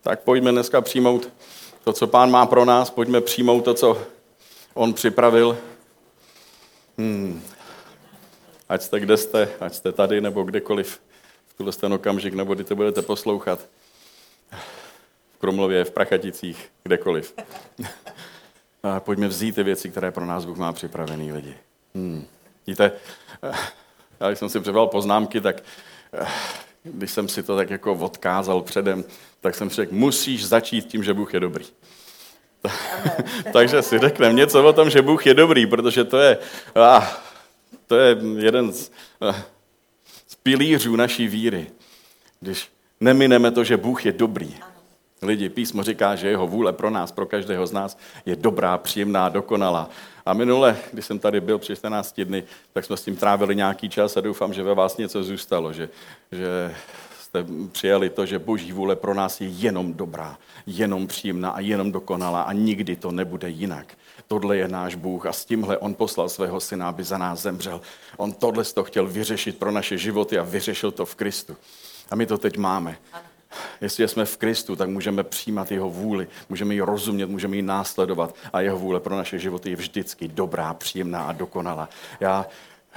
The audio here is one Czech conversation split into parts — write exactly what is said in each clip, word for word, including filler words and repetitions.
Tak pojďme dneska přijmout to, co Pán má pro nás, pojďme přijmout to, co on připravil. Hmm. Ať jste kde jste, ať jste tady nebo kdekoliv v tuhle ten okamžik, nebo kdy to budete poslouchat. V Krumlově, v Prachaticích, kdekoliv. A pojďme vzít ty věci, které pro nás Bůh má připravený lidi. Hmm. Víte, já když jsem si přebral poznámky, tak když jsem si to tak jako odkázal předem, tak jsem řekl, musíš začít tím, že Bůh je dobrý. Takže si řekneme něco o tom, že Bůh je dobrý, protože to je, ah, to je jeden z, ah, z pilířů naší víry. Když nemineme to, že Bůh je dobrý. Lidi, písmo říká, že jeho vůle pro nás, pro každého z nás je dobrá, příjemná, dokonalá. A minule, když jsem tady byl při čtrnácti dny, tak jsme s tím trávili nějaký čas a doufám, že ve vás něco zůstalo, že, že jste přijali to, že Boží vůle pro nás je jenom dobrá, jenom příjemná a jenom dokonalá a nikdy to nebude jinak. Tohle je náš Bůh a s tímhle on poslal svého syna, aby za nás zemřel. On tohle to chtěl vyřešit pro naše životy a vyřešil to v Kristu. A my to teď máme. Jestli jsme v Kristu, tak můžeme přijímat jeho vůli, můžeme ji rozumět, můžeme ji následovat a jeho vůle pro naše životy je vždycky dobrá, příjemná a dokonalá. Já,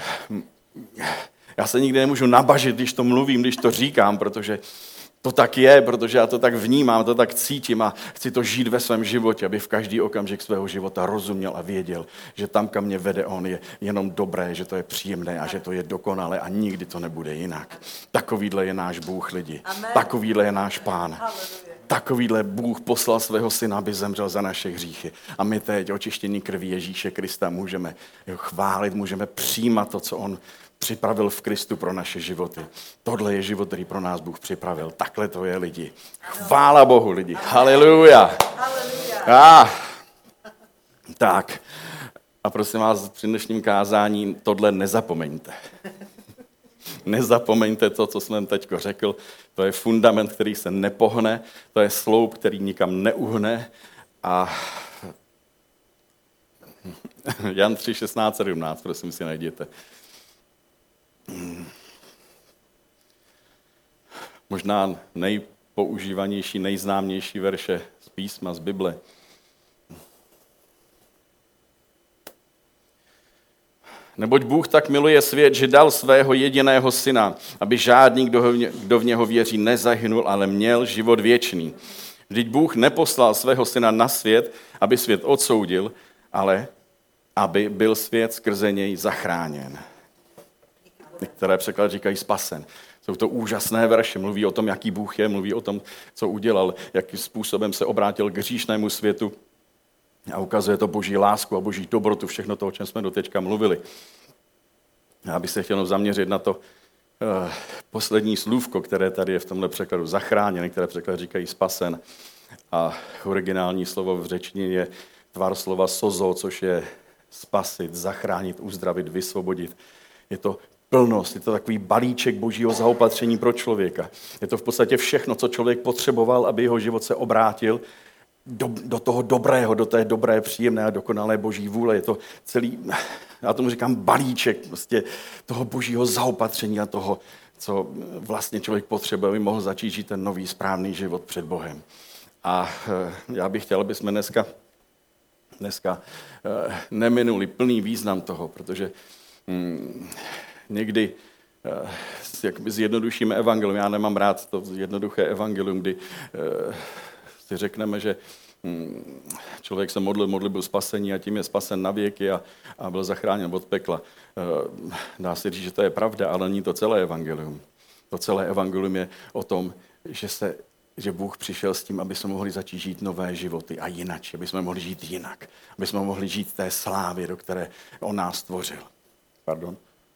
já se nikdy nemůžu nabažit, když to mluvím, když to říkám, protože to tak je, protože já to tak vnímám, to tak cítím a chci to žít ve svém životě, aby v každý okamžik svého života rozuměl a věděl, že tam, kam mě vede on, je jenom dobré, že to je příjemné a že to je dokonalé a nikdy to nebude jinak. Takovýhle je náš Bůh, lidi. Amen. Takovýhle je náš Pán. Haleluja. Takovýhle Bůh poslal svého syna, aby zemřel za naše hříchy. A my teď očištění krví Ježíše Krista můžeme ho chválit, můžeme přijímat to, co on připravil v Kristu pro naše životy. Tohle je život, který pro nás Bůh připravil. Takhle to je, lidi. Chvála Bohu, lidi. Haleluja. Ah. Tak. A prosím vás, při dnešním kázání tohle nezapomeňte. Nezapomeňte to, co jsem teď řekl. To je fundament, který se nepohne. To je sloup, který nikam neuhne. A Jan tři, šestnáct, sedmnáct, prosím si najděte. Možná nejpoužívanější, nejznámější verše z písma, z Bible. Neboť Bůh tak miluje svět, že dal svého jediného syna, aby žádný, kdo v něho věří, nezahynul, ale měl život věčný. Vždyť Bůh neposlal svého syna na svět, aby svět odsoudil, ale aby byl svět skrze něj zachráněn. Některé překlady říkají spasen. Jsou to úžasné verše, mluví o tom, jaký Bůh je, mluví o tom, co udělal, jakým způsobem se obrátil k hříšnému světu a ukazuje to Boží lásku a Boží dobrotu, všechno to, o čem jsme doteďka mluvili. Já bych se chtěl zaměřit na to uh, poslední slůvko, které tady je v tomhle překladu zachráněn, některé překlady říkají spasen a originální slovo v řečtině je tvar slova sozo, což je spasit, zachránit, uzdravit, vysvobodit. Je to plnost, je to takový balíček Božího zaopatření pro člověka. Je to v podstatě všechno, co člověk potřeboval, aby jeho život se obrátil do, do toho dobrého, do té dobré, příjemné a dokonalé Boží vůle. Je to celý, já tomu říkám balíček prostě toho Božího zaopatření a toho, co vlastně člověk potřebuje, aby mohl začít žít ten nový správný život před Bohem. A já bych chtěl, aby jsme dneska, dneska neminuli plný význam toho, protože hmm, někdy jak zjednodušíme evangelium. Já nemám rád to jednoduché evangelium, kdy si řekneme, že člověk se modlil, modlil byl spasení a tím je spasen na věky a, a byl zachráněn od pekla. Dá se říct, že to je pravda, ale není to celé evangelium. To celé evangelium je o tom, že, se, že Bůh přišel s tím, aby jsme mohli začít žít nové životy a jinak, aby jsme mohli žít jinak, aby jsme mohli žít té slávě, do které on nás stvořil. Pardon.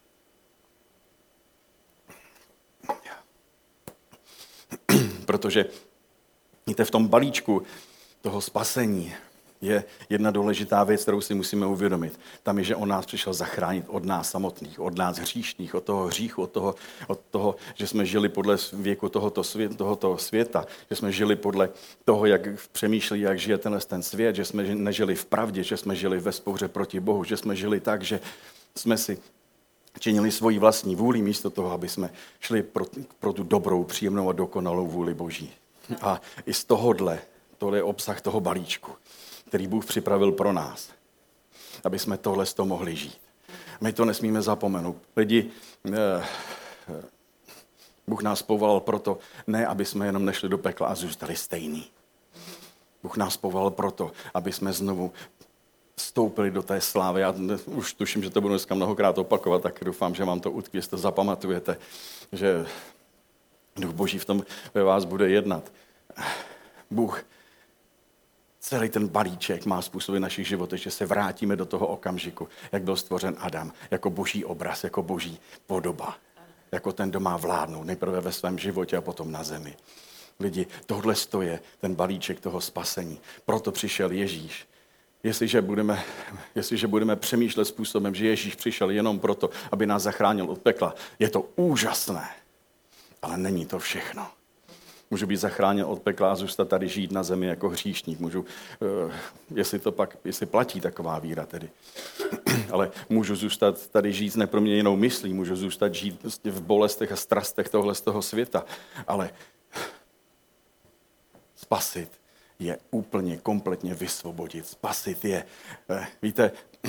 Protože víte, v tom balíčku toho spasení je jedna důležitá věc, kterou si musíme uvědomit. Tam je, že on nás přišel zachránit od nás samotných, od nás hříšných, od toho hříchu, od toho, od toho že jsme žili podle věku tohoto, svět, tohoto světa, že jsme žili podle toho, jak přemýšlí, jak žije tenhle ten svět, že jsme nežili v pravdě, že jsme žili ve spouře proti Bohu, že jsme žili tak, že jsme si činili svoji vlastní vůli místo toho, aby jsme šli pro, pro tu dobrou, příjemnou a dokonalou vůli Boží. A i z tohohle, tohle je obsah toho balíčku, který Bůh připravil pro nás, aby jsme tohle z toho mohli žít. My to nesmíme zapomenout. Lidi, eh, Bůh nás povolal proto, ne aby jsme jenom nešli do pekla a zůstali stejný. Bůh nás povolal proto, aby jsme znovu vstoupili do té slávy. Já už tuším, že to budu dneska mnohokrát opakovat, tak doufám, že vám to utkví, jestli to zapamatujete, že Duch Boží v tom ve vás bude jednat. Bůh celý ten balíček má způsoby našich životech, že se vrátíme do toho okamžiku, jak byl stvořen Adam, jako boží obraz, jako boží podoba. Jako ten, kdo má vládnout, nejprve ve svém životě a potom na zemi. Lidi, tohle je ten balíček toho spasení. Proto přišel Ježíš. Jestliže budeme, jestliže budeme přemýšlet způsobem, že Ježíš přišel jenom proto, aby nás zachránil od pekla, je to úžasné, ale není to všechno. Můžu být zachráněn od pekla a zůstat tady žít na zemi jako hříšník. Můžu, jestli to pak, jestli platí taková víra tedy. Ale můžu zůstat tady žít s neproměněnou myslí, můžu zůstat žít v bolestech a strastech tohle z toho světa. Ale spasit je úplně, kompletně vysvobodit. Spasit je, víte,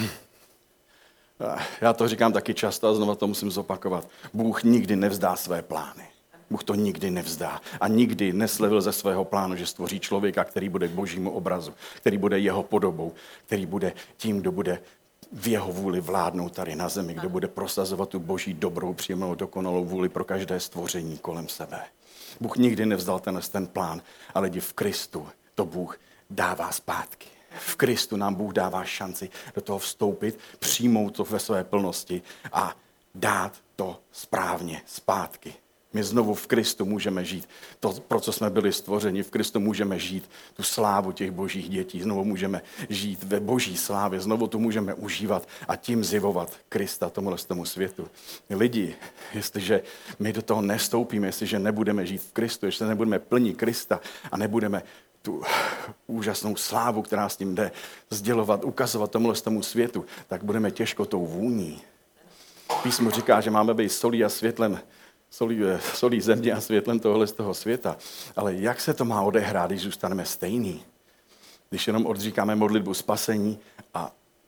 já to říkám taky často a znova to musím zopakovat. Bůh nikdy nevzdá své plány. Bůh to nikdy nevzdá a nikdy neslevil ze svého plánu, že stvoří člověka, který bude k božímu obrazu, který bude jeho podobou, který bude tím, kdo bude v jeho vůli vládnout tady na zemi, kdo bude prosazovat tu boží dobrou, příjemnou, dokonalou vůli pro každé stvoření kolem sebe. Bůh nikdy nevzdal ten, ten plán, ale lidi v Kristu to Bůh dává zpátky. V Kristu nám Bůh dává šanci do toho vstoupit, přijmout to ve své plnosti a dát to správně zpátky. My znovu v Kristu můžeme žít to, pro co jsme byli stvořeni. V Kristu můžeme žít tu slávu těch božích dětí. Znovu můžeme žít ve boží slávě. Znovu tu můžeme užívat a tím zjevovat Krista tomuhle tomu světu. Lidi, jestliže my do toho nestoupíme, jestliže nebudeme žít v Kristu, jestliže nebudeme plní Krista a nebudeme tu úžasnou slávu, která s tím jde, sdělovat, ukazovat tomuhle tomu světu, tak budeme těžko tou vůní. Písmo říká, že máme být solí a světlem, solí, solí země a světlem tohle z toho světa. Ale jak se to má odehrát, když zůstaneme stejný? Když jenom odříkáme modlitbu spasení a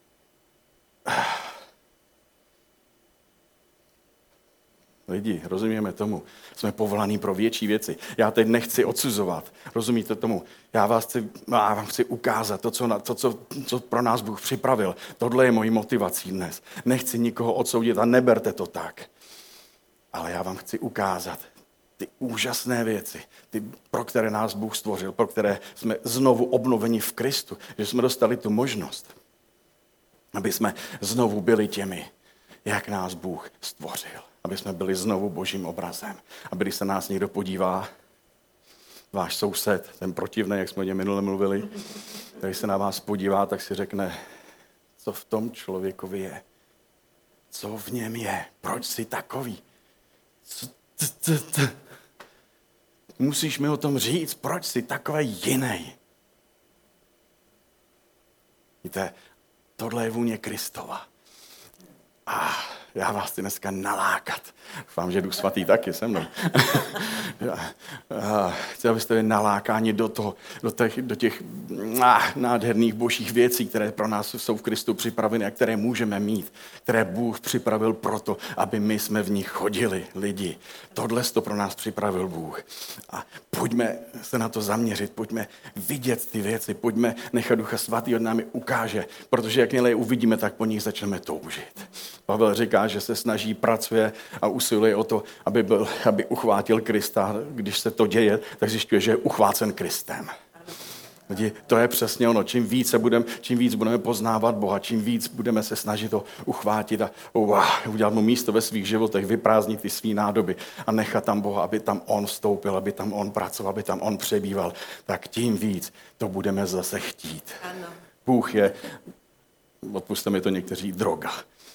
lidi, rozumíme tomu, jsme povolaní pro větší věci. Já teď nechci odsuzovat, rozumíte tomu? Já vás chci, já vám chci ukázat to, co, to co, co pro nás Bůh připravil. Tohle je mojí motivací dnes. Nechci nikoho odsoudit a neberte to tak. Ale já vám chci ukázat ty úžasné věci, ty, pro které nás Bůh stvořil, pro které jsme znovu obnoveni v Kristu, že jsme dostali tu možnost, aby jsme znovu byli těmi, jak nás Bůh stvořil. Aby jsme byli znovu božím obrazem. Aby když se nás někdo podívá, váš soused, ten protivný, jak jsme o něm minule mluvili, když se na vás podívá, tak si řekne, co v tom člověkovi je. Co v něm je? Proč jsi takový? Co, t, t, t. Musíš mi o tom říct, proč jsi takový jiný. Víte, tohle je vůně Kristova. A já vás chci dneska nalákat. Doufám, že Duch Svatý taky se mnou. Chci, abyste byli nalákáni do, toho, do těch, do těch nádherných božích věcí, které pro nás jsou v Kristu připraveny a které můžeme mít, které Bůh připravil proto, aby my jsme v nich chodili, lidi. Tohle to pro nás připravil Bůh. A pojďme se na to zaměřit, pojďme vidět ty věci, pojďme nechat Ducha Svatý od námi ukáže, protože jakmile je uvidíme, tak po nich začneme toužit. Pavel říká, že se snaží, pracuje a usiluje o to, aby, byl, aby uchvátil Krista. Když se to děje, tak zjišťuje, že je uchvácen Kristem. Lidi, to je přesně ono. Čím víc, budem, čím víc budeme poznávat Boha, čím víc budeme se snažit ho uchvátit a oh, udělat mu místo ve svých životech, vyprázdnit ty svý nádoby a nechat tam Boha, aby tam on vstoupil, aby tam on pracoval, aby tam on přebýval, tak tím víc to budeme zase chtít. Ano. Bůh je, odpusťte mi to někteří, droga.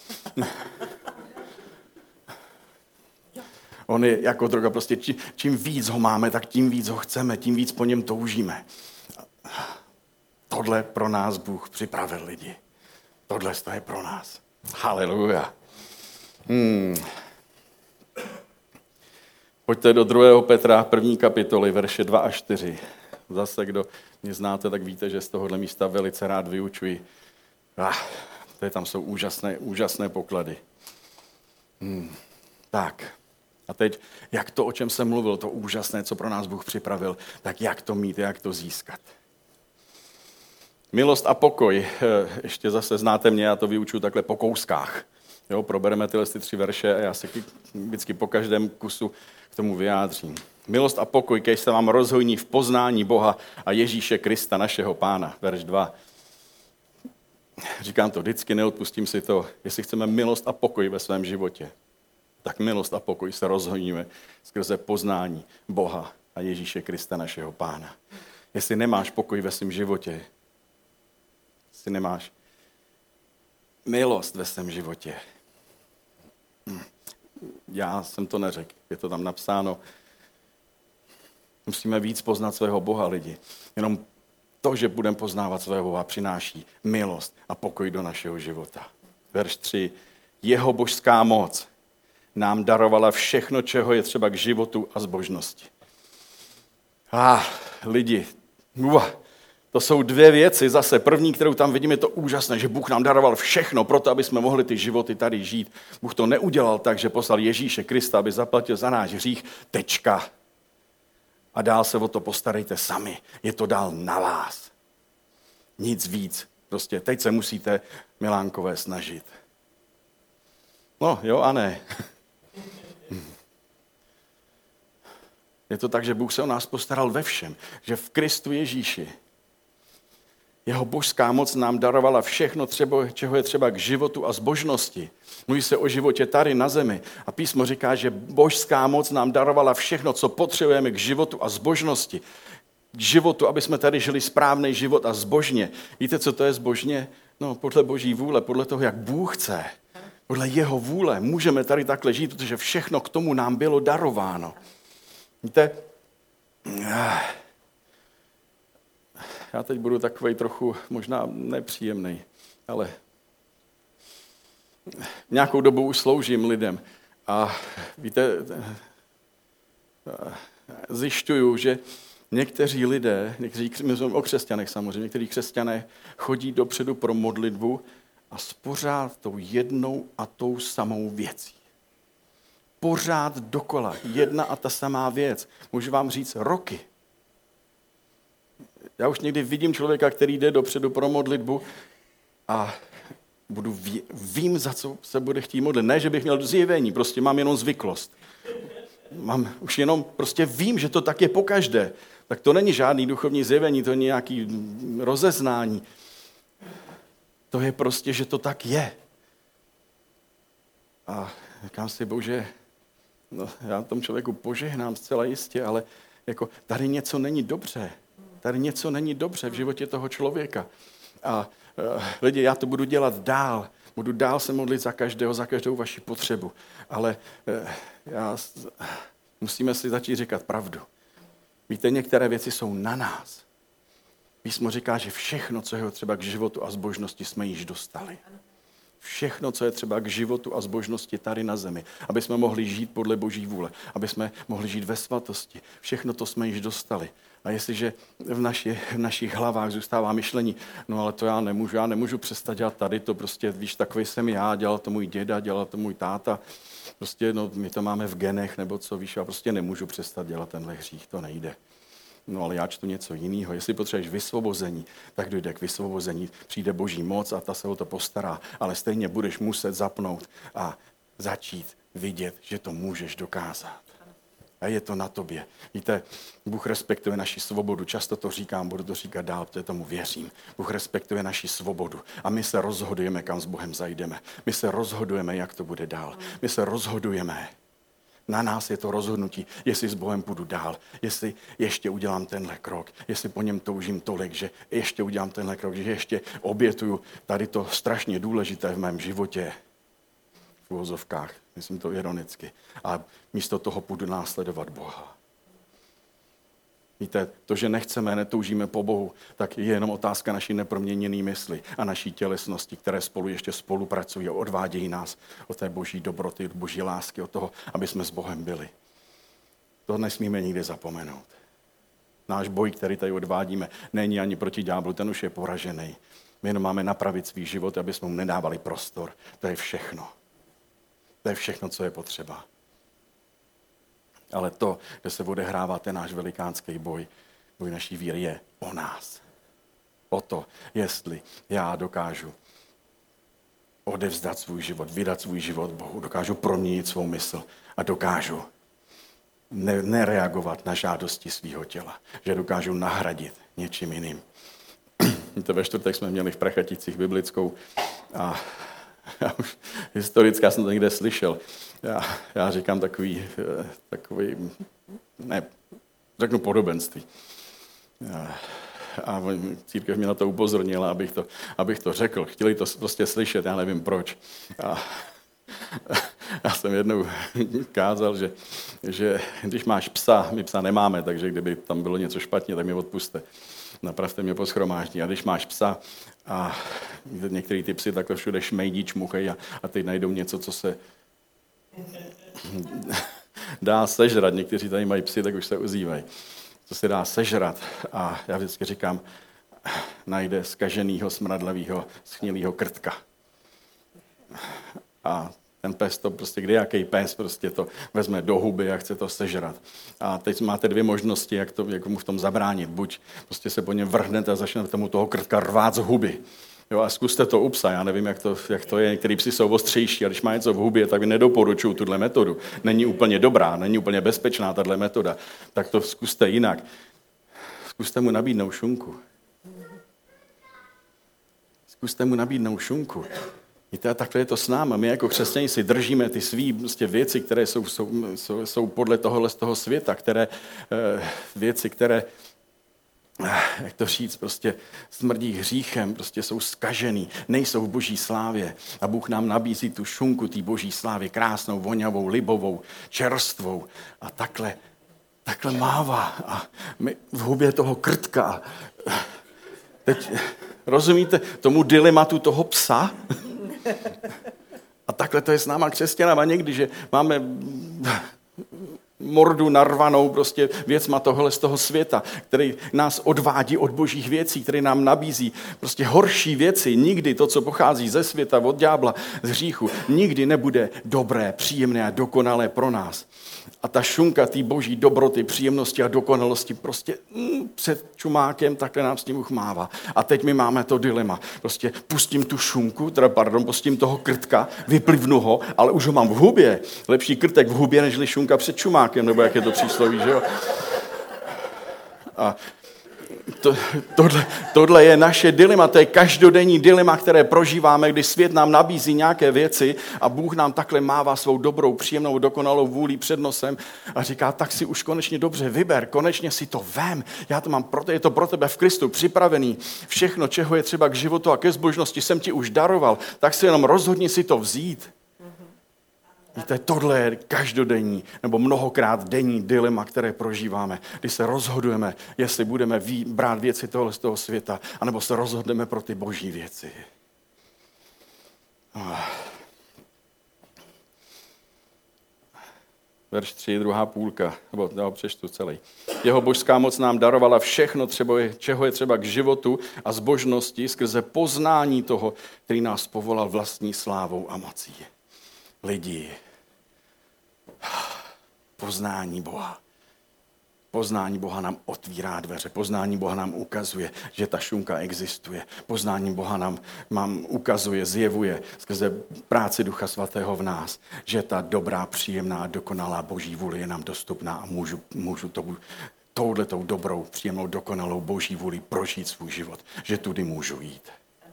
On je jako droga, prostě čím, čím víc ho máme, tak tím víc ho chceme, tím víc po něm toužíme. Tohle pro nás Bůh připravil, lidi. Tohle je pro nás. Haleluja. Hmm. Pojďte do druhého Petra, první kapitoly, verše dva a čtyři. Zase, kdo mě znáte, tak víte, že z tohohle místa velice rád vyučuji. Ah, tady tam jsou úžasné, úžasné poklady. Hmm. Tak, a teď, jak to, o čem jsem mluvil, to úžasné, co pro nás Bůh připravil, tak jak to mít, jak to získat. Milost a pokoj, ještě zase znáte mě, já to vyučuji takhle po kouskách. Jo, probereme tyhle ty tři verše a já se vždycky po každém kusu k tomu vyjádřím. Milost a pokoj, kež se vám rozhojní v poznání Boha a Ježíše Krista, našeho Pána. Verš dva. Říkám to vždycky, neodpustím si to. Jestli chceme milost a pokoj ve svém životě, tak milost a pokoj se rozhojníme skrze poznání Boha a Ježíše Krista, našeho Pána. Jestli nemáš pokoj ve svém životě, jestli nemáš milost ve svém životě, já jsem to neřekl, je to tam napsáno. Musíme víc poznat svého Boha, lidi. Jenom to, že budeme poznávat svého Boha, přináší milost a pokoj do našeho života. Verš tři. Jeho božská moc nám darovala všechno, čeho je třeba k životu a zbožnosti. Ah, lidi, uah, to jsou dvě věci zase. První, kterou tam vidíme, je to úžasné, že Bůh nám daroval všechno proto, aby jsme mohli ty životy tady žít. Bůh to neudělal tak, že poslal Ježíše Krista, aby zaplatil za náš hřích. Tečka. A dál se o to postarejte sami. Je to dál na vás. Nic víc. Prostě teď se musíte, milánkové, snažit. No, jo a ne. Je to tak, že Bůh se o nás postaral ve všem. Že v Kristu Ježíši jeho božská moc nám darovala všechno, třeba, čeho je třeba k životu a zbožnosti. Mluví se o životě tady na zemi. A písmo říká, že božská moc nám darovala všechno, co potřebujeme k životu a zbožnosti. K životu, aby jsme tady žili správný život a zbožně. Víte, co to je zbožně? No, podle boží vůle, podle toho, jak Bůh chce. Podle jeho vůle můžeme tady takhle žít, protože všechno k tomu nám bylo darováno. Víte, já teď budu takovej trochu možná nepříjemný, ale nějakou dobu už sloužím lidem a víte, zjišťuju, že někteří lidé, někteří, myslím o křesťanech samozřejmě, někteří křesťané chodí dopředu pro modlitbu a s pořád tou jednou a tou samou věcí. Pořád dokola, jedna a ta samá věc. Můžu vám říct roky. Já už někdy vidím člověka, který jde dopředu pro modlitbu a budu ví, vím, za co se bude chtít modlit. Ne, že bych měl zjevení, prostě mám jenom zvyklost. Mám už jenom, prostě vím, že to tak je pokaždé. Tak to není žádný duchovní zjevení, to není nějaký rozeznání. To je prostě, že to tak je. A říkám si, bože, no, já tomu člověku požehnám zcela jistě, ale jako tady něco není dobře. Tady něco není dobře v životě toho člověka. A uh, lidi, já to budu dělat dál. Budu dál se modlit za každého, za každou vaši potřebu. Ale uh, já, musíme si začít říkat pravdu. Víte, některé věci jsou na nás. Písmo říká, že všechno, co je třeba k životu a zbožnosti, jsme již dostali. Všechno, co je třeba k životu a zbožnosti tady na zemi, aby jsme mohli žít podle boží vůle, aby jsme mohli žít ve svatosti. Všechno to jsme již dostali. A jestliže v, naši, v našich hlavách zůstává myšlení, no ale to já nemůžu, já nemůžu přestat dělat tady, to prostě, víš, takový jsem já, dělal to můj děda, dělal to můj táta, prostě no, my to máme v genech, nebo co, víš, já prostě nemůžu přestat dělat tenhle hřích, to nejde. No ale já čtu něco jiného. Jestli potřebuješ vysvobození, tak dojde k vysvobození. Přijde boží moc a ta se o to postará. Ale stejně budeš muset zapnout a začít vidět, že to můžeš dokázat. A je to na tobě. Víte, Bůh respektuje naši svobodu. Často to říkám, budu to říkat dál, protože tomu věřím. Bůh respektuje naši svobodu. A my se rozhodujeme, kam s Bohem zajdeme. My se rozhodujeme, jak to bude dál. My se rozhodujeme. Na nás je to rozhodnutí, jestli s Bohem půjdu dál, jestli ještě udělám tenhle krok, jestli po něm toužím tolik, že ještě udělám tenhle krok, že ještě obětuju tady to strašně důležité v mém životě. V uvozovkách, myslím to ironicky. A místo toho půjdu následovat Boha. Víte, to, že nechceme, netoužíme po Bohu, tak je jenom otázka naší neproměněné mysli a naší tělesnosti, které spolu ještě spolupracují a odvádějí nás od té boží dobroty, od boží lásky, od toho, aby jsme s Bohem byli. To nesmíme nikdy zapomenout. Náš boj, který tady odvádíme, není ani proti ďáblu, ten už je poražený. My jenom máme napravit svůj život, aby jsme mu nedávali prostor. To je všechno. To je všechno, co je potřeba. Ale to, kde se odehrává ten náš velikánský boj, boj naší víry, je o nás. O to, jestli já dokážu odevzdat svůj život, vydat svůj život Bohu, dokážu proměnit svou mysl a dokážu ne, nereagovat na žádosti svého těla, že dokážu nahradit něčím jiným. To ve čtvrtek jsme měli v Prachaticích biblickou a já už historicky jsem to někde slyšel. Já, já říkám takový, takový, ne, řeknu podobenství. A církev mě na to upozornila, abych to, abych to řekl. Chtěli to prostě slyšet, já nevím proč. A já jsem jednou kázal, že, že když máš psa, my psa nemáme, takže kdyby tam bylo něco špatně, tak mě odpuste. Napravte mě po shromáždění. A když máš psa a některý ty psy takhle všude šmejdí, čmuchají a, a teď najdou něco, co se dá sežrat. Někteří tady mají psy, tak už se ozývají. Co se dá sežrat. A já vždycky říkám, najde zkaženýho, smradlavýho, schnilýho krtka. A ten pes to prostě, kde jaký pes prostě to vezme do huby a chce to sežrat. A teď máte dvě možnosti, jak, to, jak mu v tom zabránit. Buď prostě se po něm vrhnete a začnete mu toho krtka rvát z huby. Jo, a zkuste to u psa, já nevím, jak to, jak to je, některý psi jsou ostřejší, a když má něco v hubě, tak nedoporučuju tuhle metodu. Není úplně dobrá, není úplně bezpečná tahle metoda. Tak to zkuste jinak. Zkuste mu nabídnout šunku. Zkuste mu nabídnout šunku. Víte, takhle je to s námi. My jako křesťané si držíme ty svý prostě věci, které jsou, jsou, jsou, jsou podle tohohle z toho světa, které, věci, které, jak to říct, prostě smrdí hříchem, prostě jsou zkažený, nejsou v boží slávě. A Bůh nám nabízí tu šunku té boží slávy, krásnou, vonavou, libovou, čerstvou. A takhle, takhle mává. A my v hubě toho krtka. Teď rozumíte tomu dilematu toho psa? A takhle to je s náma křesťanama někdy, že máme mordu narvanou prostě věcma tohle z toho světa, který nás odvádí od božích věcí, který nám nabízí prostě horší věci. Nikdy to, co pochází ze světa, od ďábla, z hříchu, nikdy nebude dobré, příjemné a dokonalé pro nás. A ta šunka té boží dobroty, příjemnosti a dokonalosti prostě mm, před čumákem takhle nám s tím uchmává. A teď my máme to dilema. Prostě pustím tu šunku, teda pardon, pustím toho krtka, vyplivnu ho, ale už ho mám v hubě. Lepší krtek v hubě, nežli šunka před čumákem, nebo jak je to přísloví, že jo? A to, tohle, tohle je naše dilema, to je každodenní dilema, které prožíváme, když svět nám nabízí nějaké věci a Bůh nám takhle mává svou dobrou, příjemnou, dokonalou vůli před nosem a říká, tak si už konečně dobře vyber, konečně si to vem, já to mám, proto je to pro tebe v Kristu připravený, všechno, čeho je třeba k životu a ke zbožnosti jsem ti už daroval, tak si jenom rozhodni si to vzít. Víte, tohle je každodenní nebo mnohokrát denní dilema, které prožíváme, když se rozhodujeme, jestli budeme ví, brát věci tohle z toho světa, anebo se rozhodneme pro ty boží věci. Verš tři, druhá půlka, nebo já ho přečtu celý. Jeho božská moc nám darovala všechno, třeba, čeho je třeba k životu a zbožnosti skrze poznání toho, který nás povolal vlastní slávou a mocí. Lidi, poznání Boha. Poznání Boha nám otvírá dveře, poznání Boha nám ukazuje, že ta šunka existuje. Poznání Boha nám, nám ukazuje, zjevuje skrze práci Ducha Svatého v nás, že ta dobrá, příjemná a dokonalá boží vůle je nám dostupná a můžu, můžu tou, touhletou dobrou, příjemnou, dokonalou boží vůli prožít svůj život, že tudy můžu jít.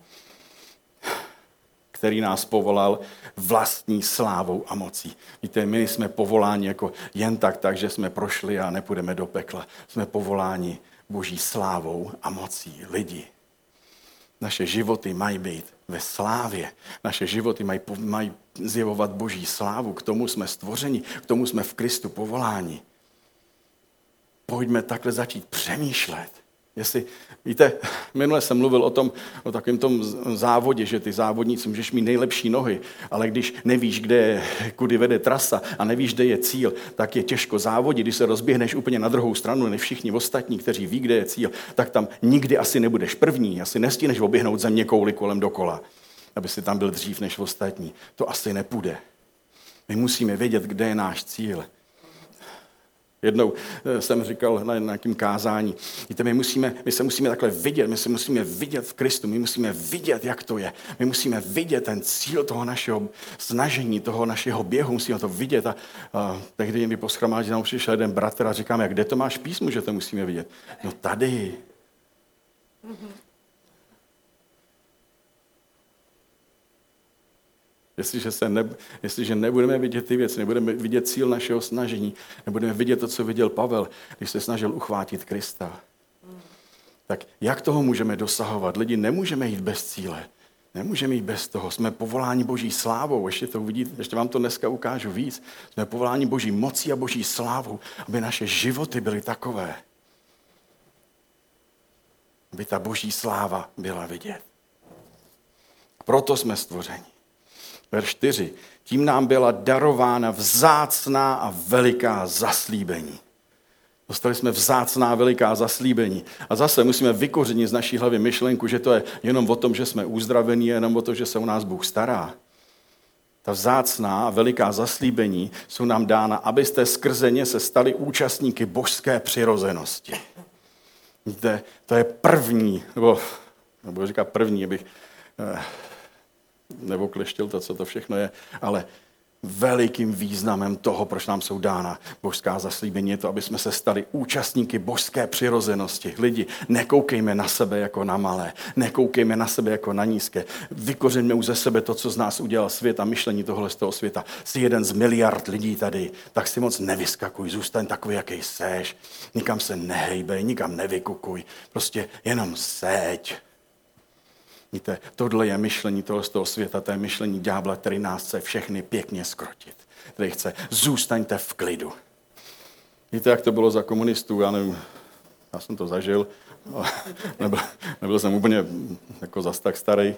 Který nás povolal vlastní slávou a mocí. Víte, my jsme povoláni jako jen tak, tak, že jsme prošli a nepůjdeme do pekla. Jsme povoláni boží slávou a mocí lidi. Naše životy mají být ve slávě. Naše životy mají, mají zjevovat boží slávu. K tomu jsme stvořeni, k tomu jsme v Kristu povoláni. Pojďme takhle začít přemýšlet. Jestli, víte, minule jsem mluvil o tom, o takovém tom závodě, že ty závodníci můžeš mít nejlepší nohy, ale když nevíš, kde je, kudy vede trasa a nevíš, kde je cíl, tak je těžko závodit. Když se rozběhneš úplně na druhou stranu, než všichni ostatní, kteří ví, kde je cíl, tak tam nikdy asi nebudeš první, asi nestíneš oběhnout země kouli kolem dokola, aby si tam byl dřív než ostatní. To asi nepůjde. My musíme vědět, kde je náš cíl. Jednou jsem říkal na nějakém kázání, víte, my, musíme, my se musíme takhle vidět, my se musíme vidět v Kristu, my musíme vidět, jak to je. My musíme vidět ten cíl toho našeho snažení, toho našeho běhu, musíme to vidět. A, a tehdy mi po shromáždění nám přišel jeden bratr a říkáme, kde to máš v písmu, že to musíme vidět? No tady. Mm-hmm. Jestliže, se ne, jestliže nebudeme vidět ty věci, nebudeme vidět cíl našeho snažení, nebudeme vidět to, co viděl Pavel, když se snažil uchvátit Krista, tak jak toho můžeme dosahovat? Lidi, nemůžeme jít bez cíle. Nemůžeme jít bez toho. Jsme povoláni Boží slávou. Ještě to uvidíte, ještě vám to dneska ukážu víc. Jsme povoláni Boží mocí a Boží slávou, aby naše životy byly takové. Aby ta Boží sláva byla vidět. Proto jsme stvořeni. Verš čtyři. Tím nám byla darována vzácná a veliká zaslíbení. Dostali jsme vzácná a veliká zaslíbení. A zase musíme vykořenit z naší hlavy myšlenku, že to je jenom o tom, že jsme uzdravení, jenom o tom, že se o nás Bůh stará. Ta vzácná a veliká zaslíbení jsou nám dána, abyste skrze ně se stali účastníky božské přirozenosti. Víte, to je první, nebo, nebo říkat první, abych... Eh, nebo kleštil to, co to všechno je, ale velikým významem toho, proč nám jsou dána božská zaslíbení, je to, aby jsme se stali účastníky božské přirozenosti. Lidi, nekoukejme na sebe jako na malé, nekoukejme na sebe jako na nízké. Vykořeňme už ze sebe to, co z nás udělal svět a myšlení tohle z toho světa. Jsi jeden z miliard lidí tady, tak si moc nevyskakuj, zůstaň takový, jaký seš. Nikam se nehejbej, nikam nevykukuj, prostě jenom seď. Víte, tohle je myšlení toho z toho světa, to je myšlení ďábla, který nás chce všechny pěkně skrotit. Který chce, zůstaňte v klidu. Víte, jak to bylo za komunistů, já nevím, já jsem to zažil, nebyl, nebyl jsem úplně jako zas tak starý,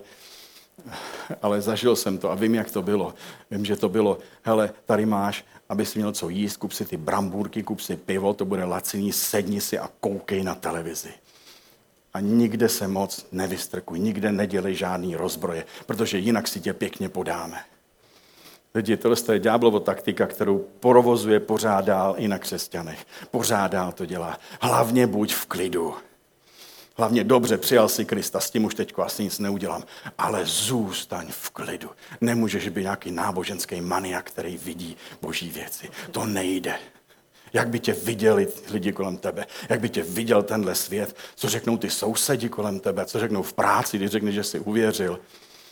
ale zažil jsem to a vím, jak to bylo. Vím, že to bylo, hele, tady máš, abys měl co jíst, kup si ty brambůrky, kup si pivo, to bude laciný, sedni si a koukej na televizi. A nikde se moc nevystrkuj, nikde nedělej žádný rozbroje, protože jinak si tě pěkně podáme. Lidi, tohle je ďáblovo taktika, kterou provozuje pořád dál i na křesťanech. Pořád dál to dělá. Hlavně buď v klidu. Hlavně dobře, přijal si Krista, s tím už teďko asi nic neudělám, ale zůstaň v klidu. Nemůžeš být nějaký náboženský maniak, který vidí boží věci. To nejde. Jak by tě viděli lidi kolem tebe, jak by tě viděl tenhle svět, co řeknou ty sousedi kolem tebe, co řeknou v práci, když řekneš, že jsi uvěřil.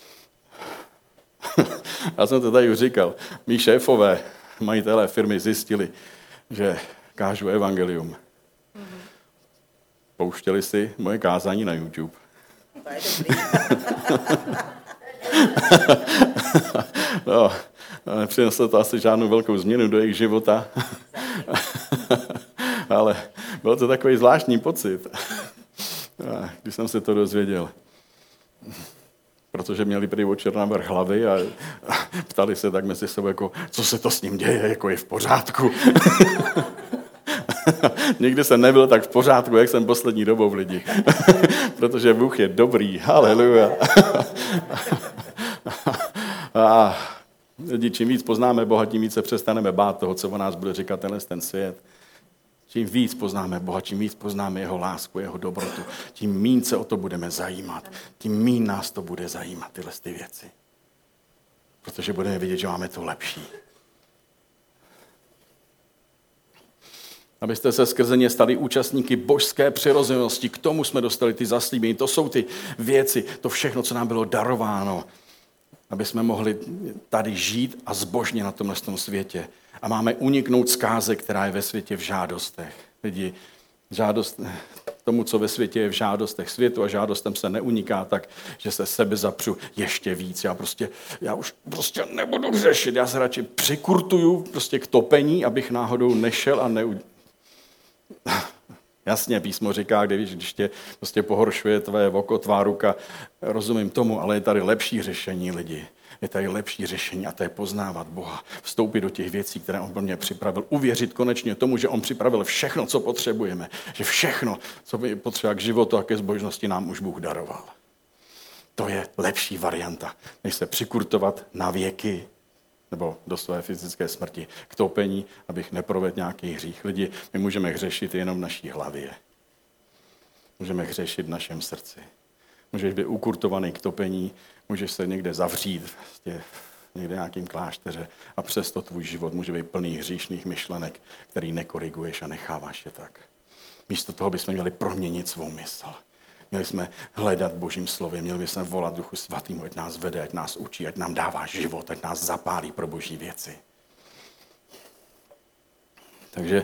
Já jsem to tady už říkal. Mí šéfové, majitelé firmy zjistili, že kážu evangelium. Pouštěli si moje kázání na YouTube. To je dobrý. No, nepřineslo to asi žádnou velkou změnu do jejich života, ale byl to takový zvláštní pocit, když jsem se to dozvěděl. Protože měli prý očer na vrch hlavy a ptali se tak mezi sebou, jako, co se to s ním děje, jako je v pořádku. Nikdy jsem nebyl tak v pořádku, jak jsem poslední dobou v lidi. Protože Bůh je dobrý. Haleluja. A lidi, čím víc poznáme Boha, tím víc se přestaneme bát toho, co o nás bude říkat tenhle ten svět. Čím víc poznáme Boha, čím víc poznáme jeho lásku, jeho dobrotu, tím míň se o to budeme zajímat. Tím míň nás to bude zajímat, tyhle ty věci. Protože budeme vidět, že máme to lepší. Abyste se skrze ně stali účastníky božské přirozenosti. K tomu jsme dostali ty zaslíbení. To jsou ty věci, to všechno, co nám bylo darováno. Aby jsme mohli tady žít a zbožně na tomhle světě. A máme uniknout zkáze, která je ve světě v žádostech. Lidi, žádost, tomu, co ve světě je v žádostech. Světu a žádostem se neuniká tak, že se sebe zapřu ještě víc. Já prostě, já už prostě nebudu řešit. Já se radši přikurtuju prostě k topení, abych náhodou nešel a neu... Jasně, písmo říká, když, když tě prostě pohoršuje tvé oko, tvá ruka, rozumím tomu, ale je tady lepší řešení lidi. Je tady lepší řešení a to je poznávat Boha. Vstoupit do těch věcí, které on pro mě připravil. Uvěřit konečně tomu, že on připravil všechno, co potřebujeme. Že všechno, co by potřeba k životu a ke zbožnosti, nám už Bůh daroval. To je lepší varianta, než se přikurtovat na věky nebo do své fyzické smrti k topení, abych neprovedl nějaký hřích. Lidi, my můžeme hřešit jenom v naší hlavě. Můžeme hřešit v našem srdci. Můžeš být ukurtovaný k topení, můžeš se někde zavřít, vlastně někde nějakým klášteře a přesto tvůj život může být plný hříšných myšlenek, který nekoriguješ a necháváš je tak. Místo toho bychom měli proměnit svou mysl. Měli jsme hledat Božím slovem, měli bychom volat Duchu Svatýmu, ať nás vede, ať nás učí, ať nám dává život, ať nás zapálí pro Boží věci. Takže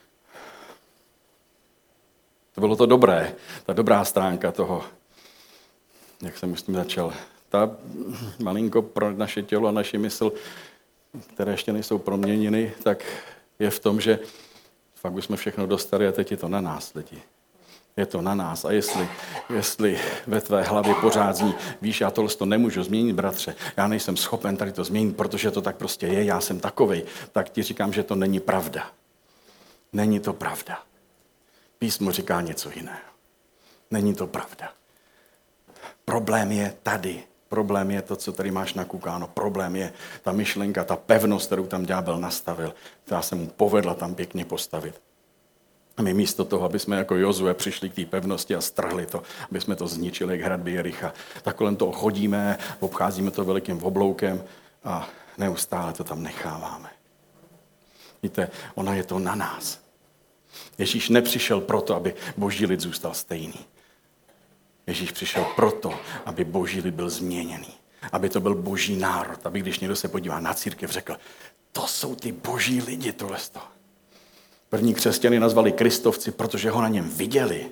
to bylo to dobré, ta dobrá stránka toho, jak jsem už s tím začal. Ta malinko pro naše tělo a naši mysl, které ještě nejsou proměněny, tak je v tom, že fakt už jsme všechno dostali a teď je to na nás, lidi. Je to na nás. A jestli, jestli ve tvé hlavě pořád zní, víš, já tohle to nemůžu změnit, bratře, já nejsem schopen tady to změnit, protože to tak prostě je, já jsem takovej, tak ti říkám, že to není pravda. Není to pravda. Písmo říká něco jiného. Není to pravda. Problém je tady. Problém je to, co tady máš nakoukáno. Problém je ta myšlenka, ta pevnost, kterou tam ďábel nastavil, která se mu povedla tam pěkně postavit. A my místo toho, aby jsme jako Jozue přišli k té pevnosti a strhli to, aby jsme to zničili jak hradby Jericha, tak kolem toho chodíme, obcházíme to velikým obloukem a neustále to tam necháváme. Víte, ono je to na nás. Ježíš nepřišel proto, aby Boží lid zůstal stejný. Ježíš přišel proto, aby Boží lid byl změněný. Aby to byl Boží národ. Aby když někdo se podívá na církev, řekl, to jsou ty Boží lidi, tohle to. První křesťany nazvali Kristovci, protože ho na něm viděli.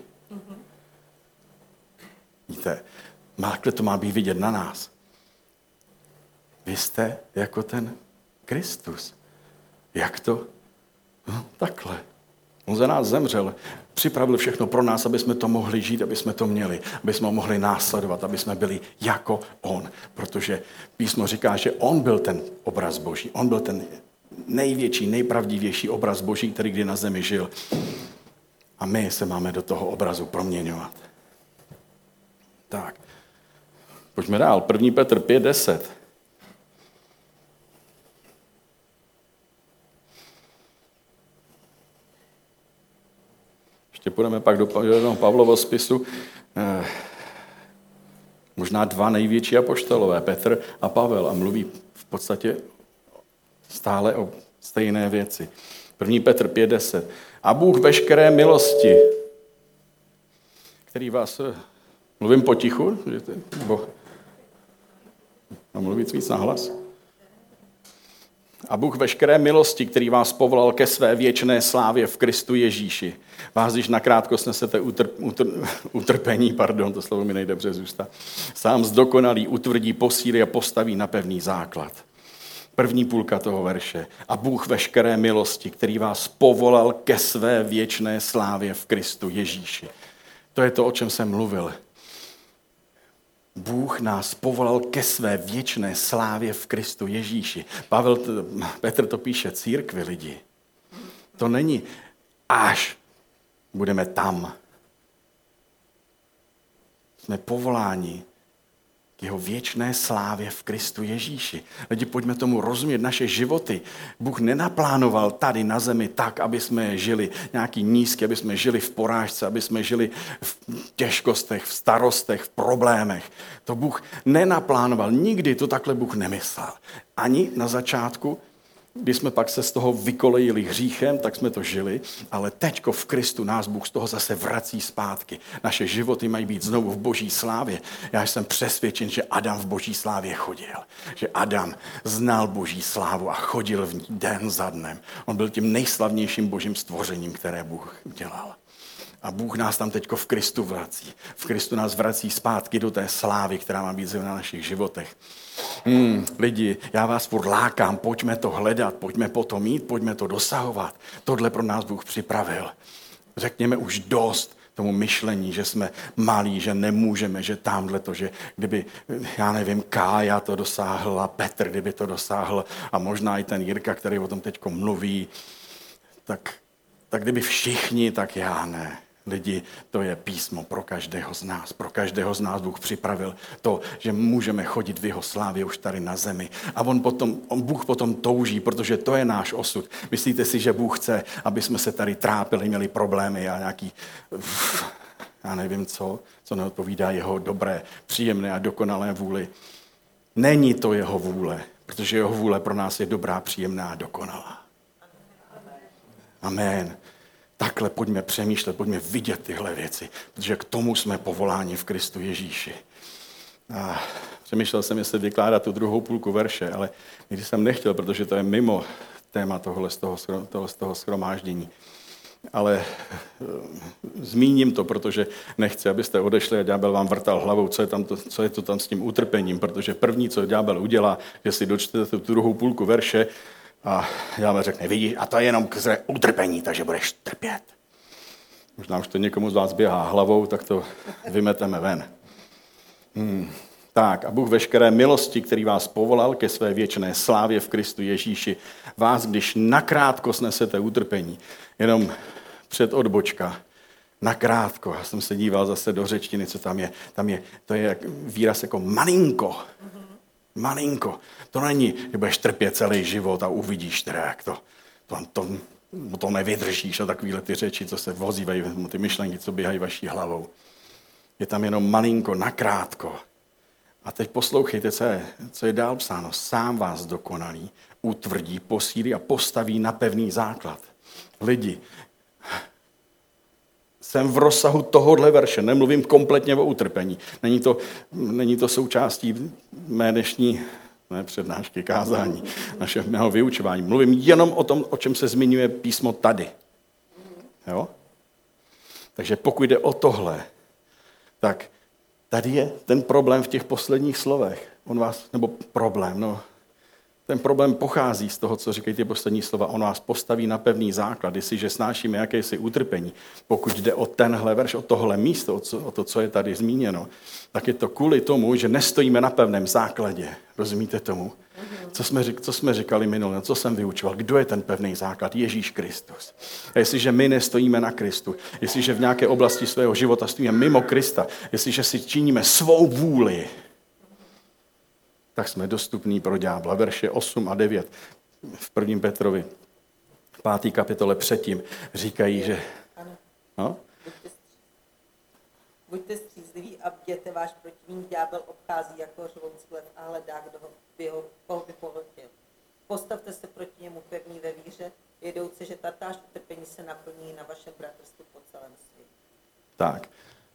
Víte, takhle to má být vidět na nás. Vy jste jako ten Kristus. Jak to? No, takhle. On za nás zemřel, připravil všechno pro nás, aby jsme to mohli žít, aby jsme to měli, aby jsme ho mohli následovat, aby jsme byli jako on. Protože písmo říká, že on byl ten obraz Boží, on byl ten největší, nejpravdivější obraz Boží, který kdy na zemi žil. A my se máme do toho obrazu proměňovat. Tak, pojďme dál. první Petr pět deset. Ještě půjdeme pak do Pavlova spisu. Eh, možná dva největší apoštolové, Petr a Pavel, a mluví v podstatě stále o stejné věci. první Petr pět deset. A Bůh veškeré milosti, který vás... Mluvím potichu? Nebo mluvit víc nahlas? A Bůh veškeré milosti, který vás povolal ke své věčné slávě v Kristu Ježíši. Vás, když nakrátko snesete utr, utr, utrpení, pardon, to slovo mi nejdobře zůstá, sám zdokonalý, utvrdí, posílí a postaví na pevný základ. První půlka toho verše. A Bůh veškeré milosti, který vás povolal ke své věčné slávě v Kristu Ježíši. To je to, o čem jsem mluvil. Bůh nás povolal ke své věčné slávě v Kristu Ježíši. Pavel, Petr to píše církvi lidi. To není až budeme tam. Jsme povoláni k jeho věčné slávě v Kristu Ježíši. Lidi, pojďme tomu rozumět naše životy. Bůh nenaplánoval tady na zemi tak, aby jsme žili nějaký nízký, aby jsme žili v porážce, aby jsme žili v těžkostech, v starostech, v problémech. To Bůh nenaplánoval. Nikdy to takhle Bůh nemyslel. Ani na začátku, když jsme pak se z toho vykolejili hříchem, tak jsme to žili, ale teďko v Kristu nás Bůh z toho zase vrací zpátky. Naše životy mají být znovu v Boží slávě. Já jsem přesvědčen, že Adam v Boží slávě chodil. Že Adam znal Boží slávu a chodil v ní den za dnem. On byl tím nejslavnějším Božím stvořením, které Bůh udělal. A Bůh nás tam teďko v Kristu vrací. V Kristu nás vrací zpátky do té slávy, která má být na našich životech. Hmm, lidi, já vás furt lákám, pojďme to hledat, pojďme po to mít, pojďme to dosahovat. Tohle pro nás Bůh připravil. Řekněme už dost tomu myšlení, že jsme malí, že nemůžeme, že tamhle to, že kdyby, já nevím, Kája to dosáhl a Petr, kdyby to dosáhl a možná i ten Jirka, který o tom teďko mluví, tak, tak kdyby všichni, tak já ne. Lidi, to je písmo pro každého z nás. Pro každého z nás Bůh připravil to, že můžeme chodit v jeho slávě už tady na zemi. A on potom, on Bůh potom touží, protože to je náš osud. Myslíte si, že Bůh chce, aby jsme se tady trápili, měli problémy a nějaký, já nevím co, co neodpovídá jeho dobré, příjemné a dokonalé vůli. Není to jeho vůle, protože jeho vůle pro nás je dobrá, příjemná a dokonalá. Amen. Takhle pojďme přemýšlet, pojďme vidět tyhle věci, protože k tomu jsme povoláni v Kristu Ježíši. A přemýšlel jsem, jestli vykládat tu druhou půlku verše, ale nikdy jsem nechtěl, protože to je mimo téma tohle z toho, tohle z toho shromáždění. Ale zmíním to, protože nechci, abyste odešli a ďábel vám vrtal hlavou, co je, tam to, co je to tam s tím utrpením, protože první, co ďábel udělá, že si dočtete tu druhou půlku verše, a já mi řekne, vidíš, a to je jenom k utrpení, takže budeš trpět. Možná už to někomu z vás běhá hlavou, tak to vymeteme ven. Hmm. Tak a Bůh veškeré milosti, který vás povolal ke své věčné slávě v Kristu Ježíši, vás, když nakrátko snesete utrpení, jenom před odbočka, nakrátko, já jsem se díval zase do řečtiny, co tam je, tam je, to je výraz jako malinko, malinko. To není, že budeš trpět celý život a uvidíš teda, jak to, to, to, to nevydržíš a takovýhle ty řeči, co se vozívají, ty myšlenky, co běhají vaší hlavou. Je tam jenom malinko, nakrátko. A teď poslouchejte, co je, co je dál psáno. Sám vás dokonalí, utvrdí, posílí a postaví na pevný základ. Lidi, jsem v rozsahu tohohle verše, nemluvím kompletně o utrpení. Není to, není to součástí mé dnešní ne, přednášky, kázání, našeho mého vyučování. Mluvím jenom o tom, o čem se zmiňuje písmo tady. Jo? Takže pokud jde o tohle, tak tady je ten problém v těch posledních slovech. On vás, nebo problém, no, ten problém pochází z toho, co říkají ty poslední slova. On vás postaví na pevný základ, jestliže snášíme jakési utrpení. Pokud jde o tenhle verš, o tohle místo, o, co, o to, co je tady zmíněno, tak je to kvůli tomu, že nestojíme na pevném základě. Rozumíte tomu? Co jsme, co jsme říkali minule, co jsem vyučoval? Kdo je ten pevný základ? Ježíš Kristus. A jestliže my nestojíme na Kristu, jestliže v nějaké oblasti svého života stojíme mimo Krista, jestliže si činíme svou vůli, tak jsme dostupní pro ďábla. Verše osm a devět v prvním Petrovi, v páté kapitole předtím, říkají, že... Ano. No? Buďte, Buďte střízliví a bděte, váš protivník ďábel obchází jako řvoucí lev a hledá, kdo ho, by ho, koho by pohltil. Postavte se proti němu pevní ve víře, jedouce, že tatáž utrpení se naplní na vašem bratrstvu po celém světě. Tak.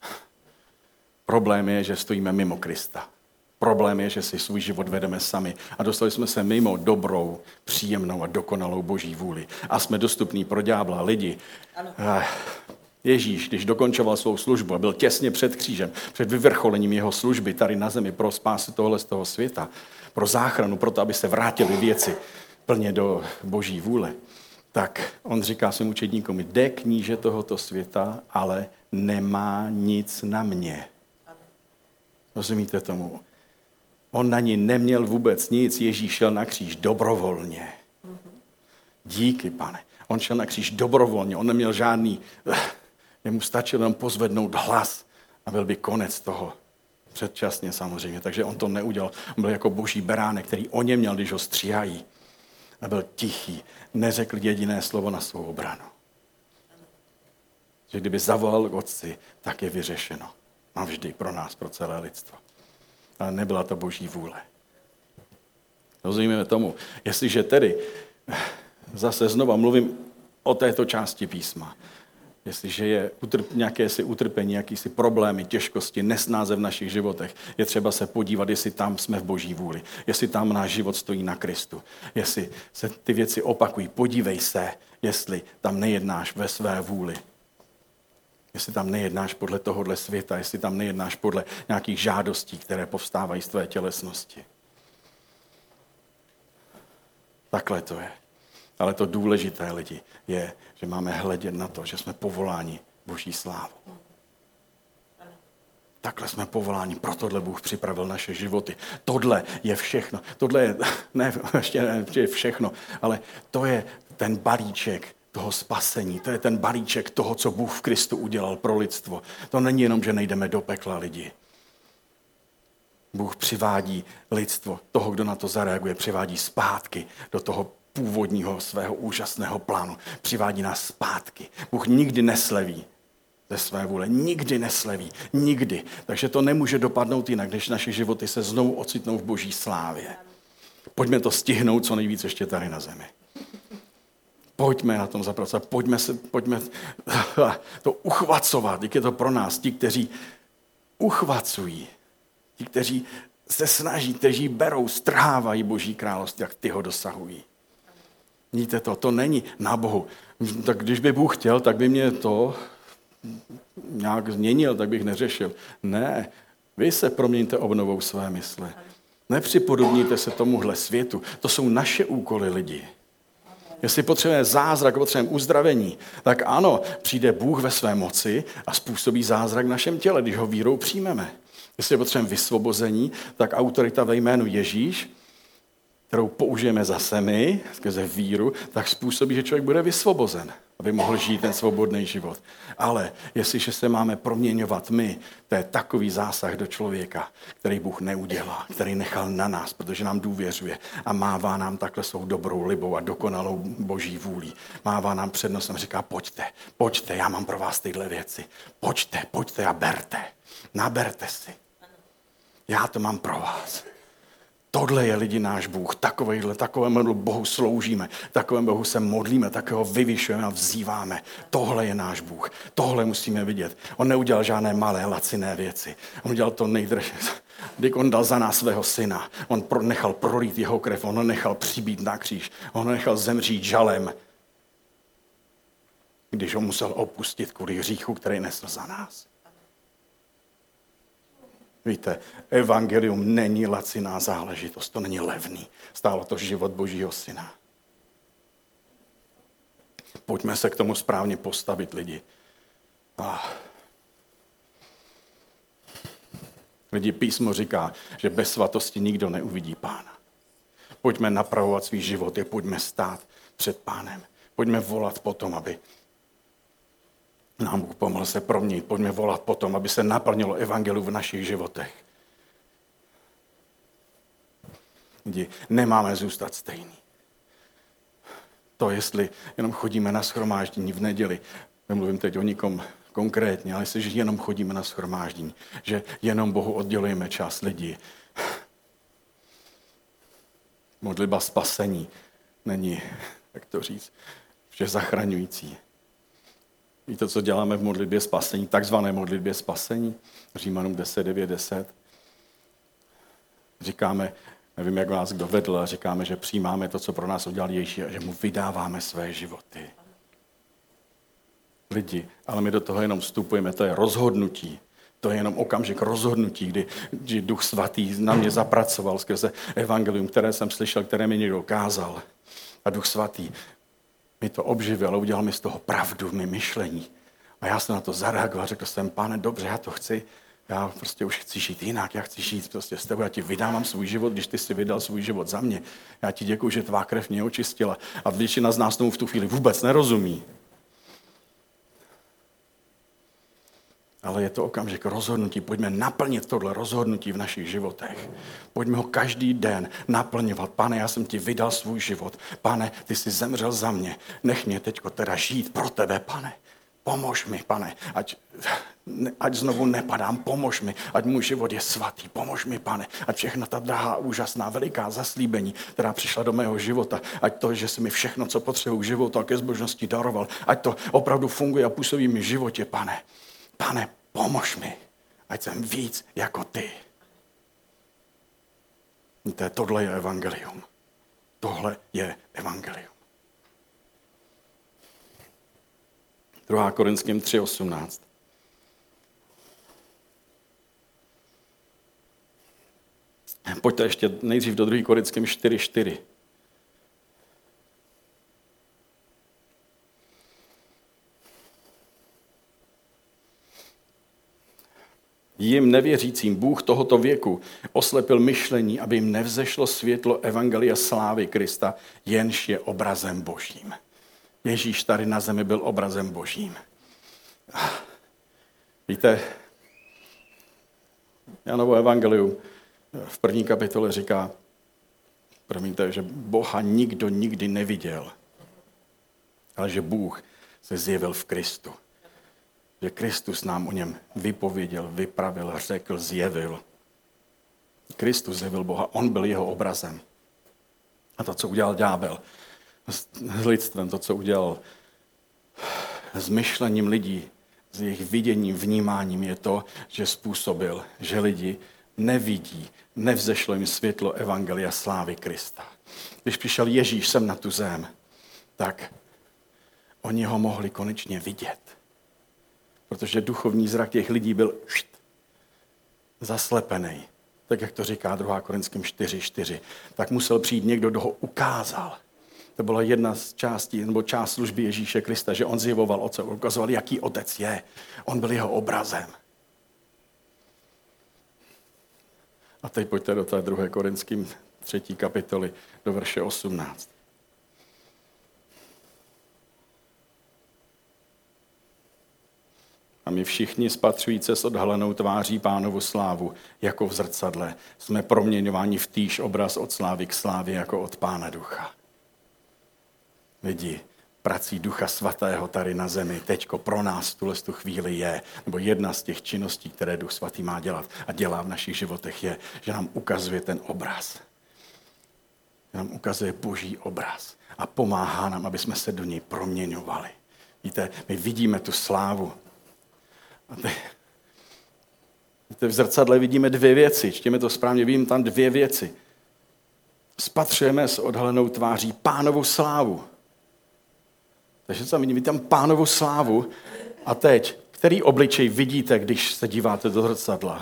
Problém je, že stojíme mimo Krista. Problém je, že si svůj život vedeme sami a dostali jsme se mimo dobrou, příjemnou a dokonalou boží vůli. A jsme dostupní pro ďábla lidi. Ano. Ježíš, když dokončoval svou službu a byl těsně před křížem, před vyvrcholením jeho služby tady na zemi pro spásu tohle z toho světa, pro záchranu, pro to, aby se vrátily věci plně do boží vůle, tak on říká svým učedníkům, jde kníže tohoto světa, ale nemá nic na mě. Rozumíte tomu? On na ní neměl vůbec nic, Ježíš šel na kříž dobrovolně. Díky, pane. On šel na kříž dobrovolně, on neměl žádný, jemu stačilo jenom pozvednout hlas a byl by konec toho. Předčasně samozřejmě, takže on to neudělal. On byl jako boží beránek, který o něm měl, když ho stříhají. A byl tichý, neřekl jediné slovo na svou obranu. Že kdyby zavolal k otci, tak je vyřešeno. Navždy pro nás, pro celé lidstvo. Ale nebyla to boží vůle. Rozumíme tomu. Jestliže tedy, zase znova mluvím o této části písma, jestliže je utrp, nějaké si utrpení, jakýsi problémy, těžkosti, nesnáze v našich životech, je třeba se podívat, jestli tam jsme v boží vůli, jestli tam náš život stojí na Kristu, jestli se ty věci opakují. Podívej se, jestli tam nejednáš ve své vůli. Jestli tam nejednáš podle tohohle světa, jestli tam nejednáš podle nějakých žádostí, které povstávají z tvé tělesnosti. Takhle to je. Ale to důležité, lidi, je, že máme hledět na to, že jsme povoláni Boží slávu. Takhle jsme povoláni, pro tohle Bůh připravil naše životy. Tohle je všechno. Tohle je, ne, ještě ne, je všechno, ale to je ten balíček toho spasení. To je ten balíček toho, co Bůh v Kristu udělal pro lidstvo. To není jenom, že nejdeme do pekla, lidi. Bůh přivádí lidstvo, toho, kdo na to zareaguje, přivádí zpátky do toho původního svého úžasného plánu. Přivádí nás zpátky. Bůh nikdy nesleví ze své vůle. Nikdy nesleví. Nikdy. Takže to nemůže dopadnout jinak, než naše životy se znovu ocitnou v Boží slávě. Pojďme to stihnout co nejvíc ještě tady na zemi. Pojďme na tom zapracovat. Pojďme, se, pojďme to uchvacovat. Jak je to pro nás. Ti, kteří uchvacují. Ti, kteří se snaží, kteří berou, strhávají Boží království, jak ty ho dosahují. Víte to, to není na Bohu. Tak když by Bůh chtěl, tak by mě to nějak změnil, tak bych neřešil. Ne, vy se proměňte obnovou své mysle. Nepřipodobníte se tomuhle světu. To jsou naše úkoly lidi. Jestli potřebujeme zázrak, potřebujeme uzdravení, tak ano, přijde Bůh ve své moci a způsobí zázrak v našem těle, když ho vírou přijmeme. Jestli potřebujeme vysvobození, tak autorita ve jménu Ježíš, kterou použijeme zase my, skrze víru, tak způsobí, že člověk bude vysvobozen, aby mohl žít ten svobodný život. Ale jestliže se máme proměňovat my, to je takový zásah do člověka, který Bůh neudělá, který nechal na nás, protože nám důvěřuje a mává nám takhle svou dobrou libou a dokonalou Boží vůlí. Mává nám přednostem, říká, pojďte, pojďte, já mám pro vás tyhle věci. Pojďte, pojďte a berte. Naberte si. Já to mám pro vás. Tohle je lidi náš Bůh, takovejhle, takovému Bohu sloužíme, takovému Bohu se modlíme, takového vyvyšujeme a vzýváme. Tohle je náš Bůh, tohle musíme vidět. On neudělal žádné malé, laciné věci. On udělal to nejdražší. Když on dal za nás svého syna, on nechal prolít jeho krev, on ho nechal přibít na kříž, on ho nechal zemřít žalem, když ho musel opustit kvůli hříchu, který nesl za nás. Víte, evangelium není laciná záležitost, to není levný. Stálo to život Božího syna. Pojďme se k tomu správně postavit, lidi. Ah. Lidi, písmo říká, že bez svatosti nikdo neuvidí Pána. Pojďme napravovat svý život, pojďme stát před Pánem. Pojďme volat potom, aby nám Bůh pomohl se proměnit. Pojďme volat potom, aby se naplnilo evangelium v našich životech. Lidi, nemáme zůstat stejný. To, jestli jenom chodíme na shromáždění v neděli, nemluvím teď o nikom konkrétně, ale jestli jenom chodíme na shromáždění, že jenom Bohu oddělujeme čas lidí. Modlitba spasení není, jak to říct, vše zachraňující. Víte, co děláme v modlitbě spasení, takzvané modlitbě spasení? Římanům deset, devět, deset. Říkáme, nevím, jak vás kdo vedl, a říkáme, že přijímáme to, co pro nás udělal Ježíš a že mu vydáváme své životy. Lidi, ale my do toho jenom vstupujeme, to je rozhodnutí. To je jenom okamžik rozhodnutí, kdy, kdy Duch Svatý na mě zapracoval skrze evangelium, které jsem slyšel, které mi někdo kázal. A Duch Svatý mi to obživil, ale udělal mi z toho pravdu v mém myšlení. A já jsem na to zareagoval, řekl jsem, Pane, dobře, já to chci, já prostě už chci žít jinak, já chci žít prostě s tebou, já ti vydávám svůj život, když ty jsi vydal svůj život za mě. Já ti děkuji, že tvá krev mě očistila. A většina z nás tomu v tu chvíli vůbec nerozumí. Ale je to okamžik rozhodnutí. Pojďme naplnit tohle rozhodnutí v našich životech. Pojďme ho každý den naplňovat. Pane, já jsem ti vydal svůj život. Pane, ty jsi zemřel za mě. Nech mě teďko teda žít pro tebe, pane. Pomož mi, pane, ať, ať znovu nepadám, pomož mi, ať můj život je svatý, pomož mi, pane, ať všechna ta drahá, úžasná, veliká zaslíbení, která přišla do mého života, ať to, že jsi mi všechno, co potřebuji k životu a ke zbožnosti daroval, ať to opravdu funguje a působí mi v životě, pane. Pane, pomož mi, ať jsem víc jako ty. Víte, tohle je evangelium. Tohle je evangelium. druhá Korinským tři osmnáct. Pojďte ještě nejdřív do druhé Korinským čtyři čtyři. Jim nevěřícím Bůh tohoto věku oslepil myšlení, aby jim nevzešlo světlo evangelia slávy Krista, jenž je obrazem Božím. Ježíš tady na zemi byl obrazem Božím. Víte, Janovo evangelium v první kapitole říká, promiňte, že Boha nikdo nikdy neviděl, ale že Bůh se zjevil v Kristu. Že Kristus nám o něm vypověděl, vypravil, řekl, zjevil. Kristus zjevil Boha, on byl jeho obrazem. A to, co udělal ďábel s lidstvem, to, co udělal s myšlením lidí, s jejich viděním, vnímáním, je to, že způsobil, že lidi nevidí, nevzešlo jim světlo evangelia slávy Krista. Když přišel Ježíš sem na tu zem, tak oni ho mohli konečně vidět. Protože duchovní zrak těch lidí byl zaslepený. Tak, jak to říká druhá Korinským čtyři čtyři. Tak musel přijít někdo, kdo ho ukázal. To byla jedna z částí, nebo část služby Ježíše Krista, že on zjevoval Otce, ukazoval, jaký Otec je. On byl jeho obrazem. A teď pojďte do té druhé Korinským třetí kapitoly, do verše osmnáct. A my všichni, spatřujíce s odhalenou tváří Pánovu slávu, jako v zrcadle, jsme proměňováni v týž obraz od slávy k slávě, jako od Pána Ducha. Lidi, prací Ducha Svatého tady na zemi teďko pro nás v tuhle tu chvíli je, nebo jedna z těch činností, které Duch Svatý má dělat a dělá v našich životech je, že nám ukazuje ten obraz. Že nám ukazuje Boží obraz a pomáhá nám, aby jsme se do něj proměňovali. Víte, my vidíme tu slávu. A ty, víte, v zrcadle vidíme dvě věci, čtěme to správně, vidím tam dvě věci. Spatřujeme s odhalenou tváří Pánovu slávu. Takže co vidím, vidím tam Pánovu slávu a teď, který obličej vidíte, když se díváte do zrcadla?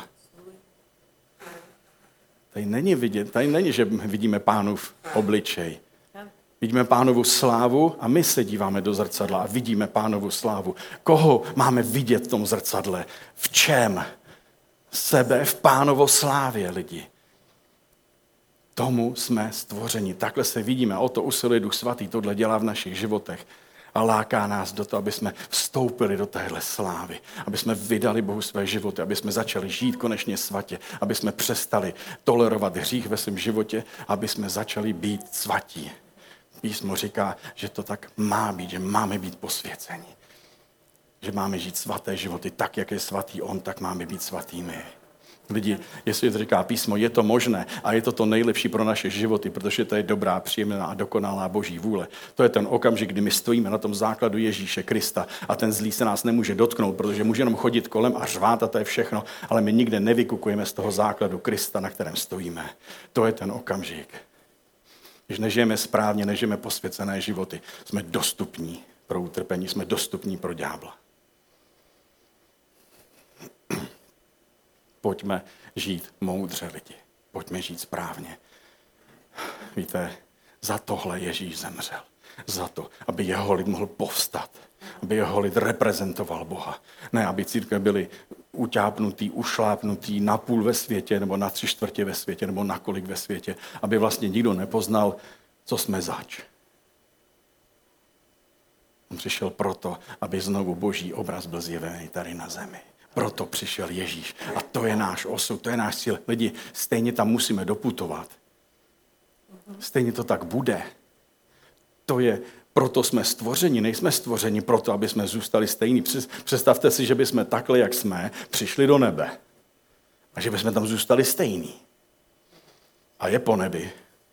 Tady není vidět, tady není, že vidíme Pánův obličej. Vidíme Pánovu slávu a my se díváme do zrcadla a vidíme Pánovu slávu. Koho máme vidět v tom zrcadle? V čem? Sebe v Pánovo slávě, lidi. Tomu jsme stvořeni. Takhle se vidíme. O to usiluje Duch Svatý. Tohle dělá v našich životech. A láká nás do toho, aby jsme vstoupili do téhle slávy. Aby jsme vydali Bohu své životy. Aby jsme začali žít konečně svatě. Aby jsme přestali tolerovat hřích ve svém životě. Aby jsme začali být svatí. Písmo říká, že to tak má být, že máme být posvěceni. Že máme žít svaté životy tak, jak je svatý on, tak máme být svatými. Lidi, jestli to říká písmo, je to možné a je to to nejlepší pro naše životy, protože to je dobrá, příjemná a dokonalá Boží vůle. To je ten okamžik, kdy my stojíme na tom základu Ježíše Krista a ten zlý se nás nemůže dotknout, protože může jenom chodit kolem a řvát a to je všechno, ale my nikde nevykukujeme z toho základu Krista, na kterém stojíme. To je ten okamžik. Když nežijeme správně, nežijeme posvěcené životy, jsme dostupní pro utrpení, jsme dostupní pro ďábla. Pojďme žít moudře, lidi. Pojďme žít správně. Víte, za tohle Ježíš zemřel. Za to, aby jeho lid mohl povstat. Aby jeho lid reprezentoval Boha. Ne, aby církve byly utápnutý, ušlápnutý napůl ve světě, nebo na tři čtvrtě ve světě, nebo na kolik ve světě. Aby vlastně nikdo nepoznal, co jsme zač. On přišel proto, aby znovu Boží obraz byl zjevený tady na zemi. Proto přišel Ježíš. A to je náš osud, to je náš cíl. Lidi, stejně tam musíme doputovat. Stejně to tak bude. To je, proto jsme stvořeni, nejsme stvořeni proto, aby jsme zůstali stejní. Představte si, že bychom takhle, jak jsme, přišli do nebe. A že bychom tam zůstali stejní. A je po nebi.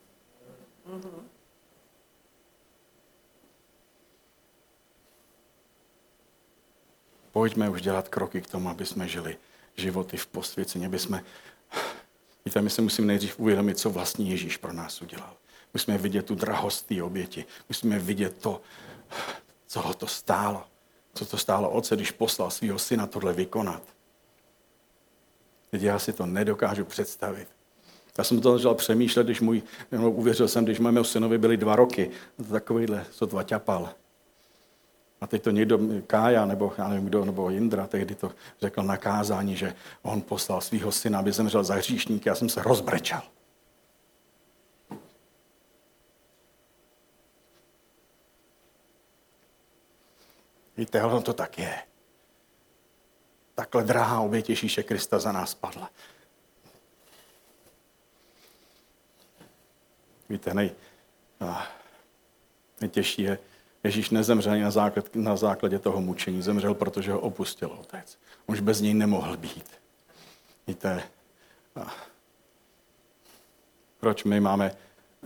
Pojďme už dělat kroky k tomu, aby jsme žili životy v posvěcení, aby jsme... Víte, my si musíme nejdřív uvědomit, co vlastně Ježíš pro nás udělal. Musíme vidět tu drahost té oběti. Musíme vidět to, co ho to stálo. Co to stálo Otce, když poslal svého syna tohle vykonat. Teď já si to nedokážu představit. Já jsem to začal přemýšlet, když můj, uvěřil jsem, když mému synovi byly dva roky. To takovýhle sotva ťapal. A teď to někdo, Kája, nebo já nevím kdo, nebo Jindra, tehdy to řekl na kázání, že on poslal svého syna, aby zemřel za hříšníky. Já jsem se rozbrečel. Víte, ono to tak je. Takhle drahá oběť Ježíše Krista za nás padla. Víte, nej, nejtěžší je, Ježíš nezemřel na, základ, na základě toho mučení. Zemřel, protože ho opustil otec. On už bez něj nemohl být. Víte, proč my máme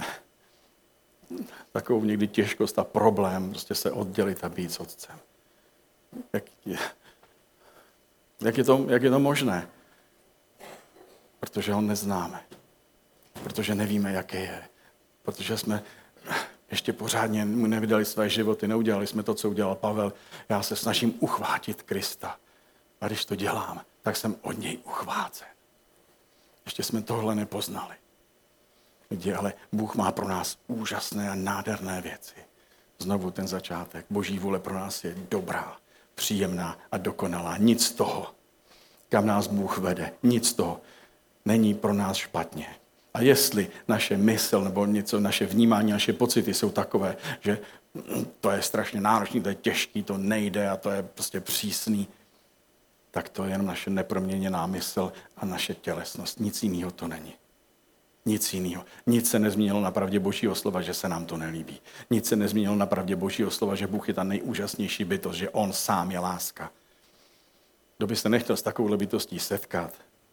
takovou někdy těžkost a problém prostě se oddělit a být s otcem? Jak je, jak je, to, jak je to možné? Protože ho neznáme. Protože nevíme, jaký je. Protože jsme ještě pořádně mu nevydali své životy, neudělali jsme to, co udělal Pavel. Já se snažím uchvátit Krista. A když to dělám, tak jsem od něj uchvácen. Ještě jsme tohle nepoznali. Lidi, ale Bůh má pro nás úžasné a nádherné věci. Znovu ten začátek. Boží vůle pro nás je dobrá, příjemná a dokonalá. Nic z toho, kam nás Bůh vede, nic z toho není pro nás špatně. A jestli naše mysl nebo něco, naše vnímání, naše pocity jsou takové, že to je strašně náročné, to je těžký, to nejde a to je prostě přísný, tak to je jenom naše neproměněná mysl a naše tělesnost. Nic jiného to není. Nic jiného. Nic se nezměnilo na pravdě Božího slova, že se nám to nelíbí. Nic se nezměnilo na pravdě Božího slova, že Bůh je ta nejúžasnější bytost, že On sám je láska. Kdo by se nechtěl s takovou bytostí setkat,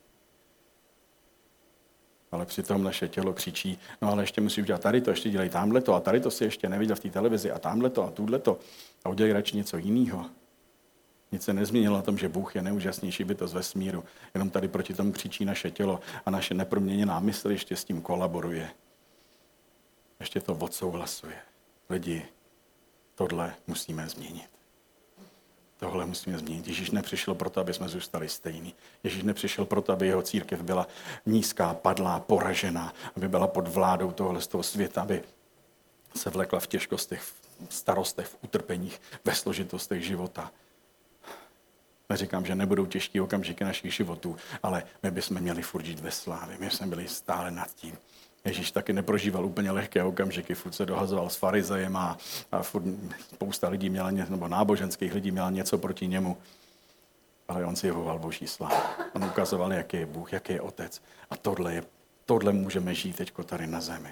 ale přitom naše tělo křičí, no ale ještě musíš udělat tady to, ještě dělej tamhleto a tady to si ještě neviděl v té televizi a tamhleto a tuhle-to a udělej radši něco jiného. Nic se nezměnilo na tom, že Bůh je nejúžasnější bytost ve smíru. Jenom tady proti tomu křičí naše tělo a naše neproměněná mysl ještě s tím kolaboruje. Ještě to odsouhlasuje. Lidi, tohle musíme změnit. Tohle musíme změnit. Ježíš nepřišel proto, aby jsme zůstali stejní. Ježíš nepřišel proto, aby jeho církev byla nízká, padlá, poražená, aby byla pod vládou tohle z toho světa, aby se vlekla v těžkostech, v starostech, v utrpeních, ve složitostech života. Neříkám, že nebudou těžké okamžiky našich životů, ale my bychom měli furt žít ve slávě. My jsme byli stále nad tím. Ježíš taky neprožíval úplně lehké okamžiky, furt se dohazoval s farizejem a, a furt spousta lidí měla, nebo náboženských lidí měla něco proti němu. Ale on si jevoval Boží slávu. On ukazoval, jaký je Bůh, jaký je Otec. A tohle, je, tohle můžeme žít teď tady na zemi.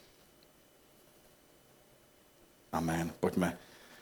Amen. Pojďme.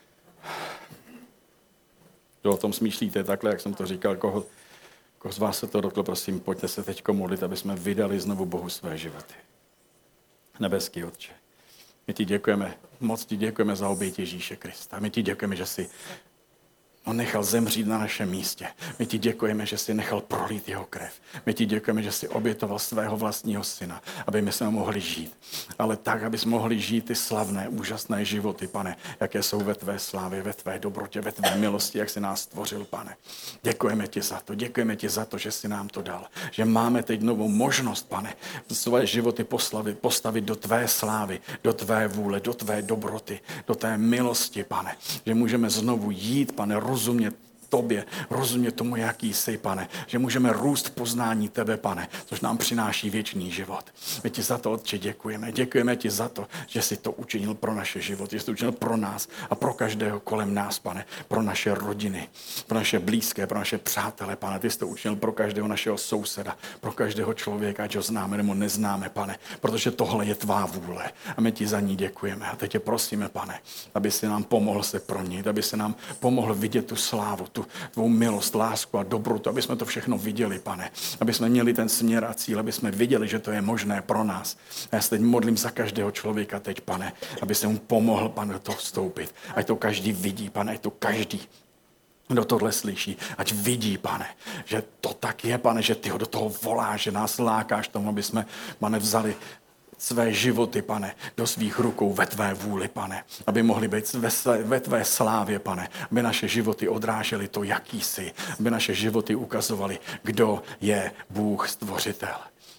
Kdo o tom smýšlíte takhle, jak jsem to říkal, koho, koho z vás se to dotklo, prosím, pojďte se teď modlit, aby jsme vydali znovu Bohu své životy. Nebeský Otče, my ti děkujeme, moc ti děkujeme za oběť Ježíše Krista. My ti děkujeme, že jsi on nechal zemřít na našem místě. My ti děkujeme, že jsi nechal prolít jeho krev. My ti děkujeme, že jsi obětoval svého vlastního syna, aby my jsme mohli žít. Ale tak, aby jsme mohli žít ty slavné, úžasné životy, pane, jaké jsou ve tvé slávě, ve tvé dobrotě, ve tvé milosti, jak jsi nás stvořil, pane. Děkujeme ti za to, děkujeme ti za to, že jsi nám to dal. Že máme teď novou možnost, pane, své životy poslavit, postavit do tvé slávy, do tvé vůle, do tvé dobroty, do té milosti, pane. Že můžeme znovu jít, pane, rozumět tobě, rozumět tomu, jaký jsi, pane, že můžeme růst v poznání tebe, pane, což nám přináší věčný život. My ti za to, Otče, děkujeme. Děkujeme ti za to, že jsi to učinil pro naše životy, že jsi to učinil pro nás a pro každého kolem nás, pane, pro naše rodiny, pro naše blízké, pro naše přátele, pane. Ty jsi to učinil pro každého našeho souseda, pro každého člověka, ať ho známe nebo neznáme, pane, protože tohle je tvá vůle a my ti za ní děkujeme. A teď tě prosíme, pane, aby si nám pomohl se proměnit, aby se nám pomohl vidět tu slávu, tu tvou milost, lásku a dobrotu, aby jsme to všechno viděli, pane. Aby jsme měli ten směr a cíl, aby jsme viděli, že to je možné pro nás. A já se teď modlím za každého člověka teď, pane, aby se mu pomohl, pane, do toho vstoupit. Ať to každý vidí, pane, ať to každý, kdo tohle slyší, ať vidí, pane, že to tak je, pane, že ty ho do toho voláš, že nás lákáš tomu, aby jsme, pane, vzali své životy, pane, do svých rukou ve tvé vůli, pane, aby mohli být ve, své, ve tvé slávě, pane, aby naše životy odrážely to, jaký jsi, aby naše životy ukazovaly, kdo je Bůh stvořitel.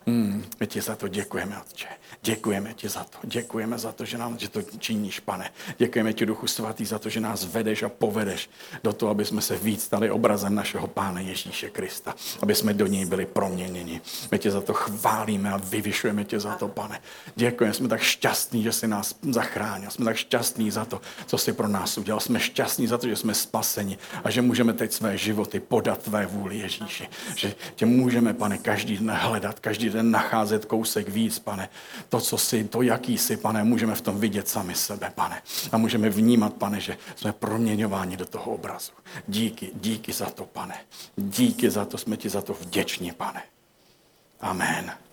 Hmm, my ti za to děkujeme, Otče. Děkujeme ti za to. Děkujeme za to, že nám že to činíš, Pane. Děkujeme ti, Duchu Svatý, za to, že nás vedeš a povedeš do toho, aby jsme se víc stali obrazem našeho Pána Ježíše Krista. Aby jsme do něj byli proměněni. My tě za to chválíme a vyvyšujeme tě za to, Pane. Děkujeme, jsme tak šťastní, že jsi nás zachránil. Jsme tak šťastní za to, co jsi pro nás udělal. Jsme šťastní za to, že jsme spaseni a že můžeme teď své životy podat tvé vůli, Ježíši. Že tě můžeme, Pane, každý den hledat, každý den nacházet kousek víc, Pane. To, co jsi, to, jaký jsi, Pane, můžeme v tom vidět sami sebe, Pane. A můžeme vnímat, Pane, že jsme proměňováni do toho obrazu. Díky, díky za to, Pane. Díky za to, jsme ti za to vděční, Pane. Amen.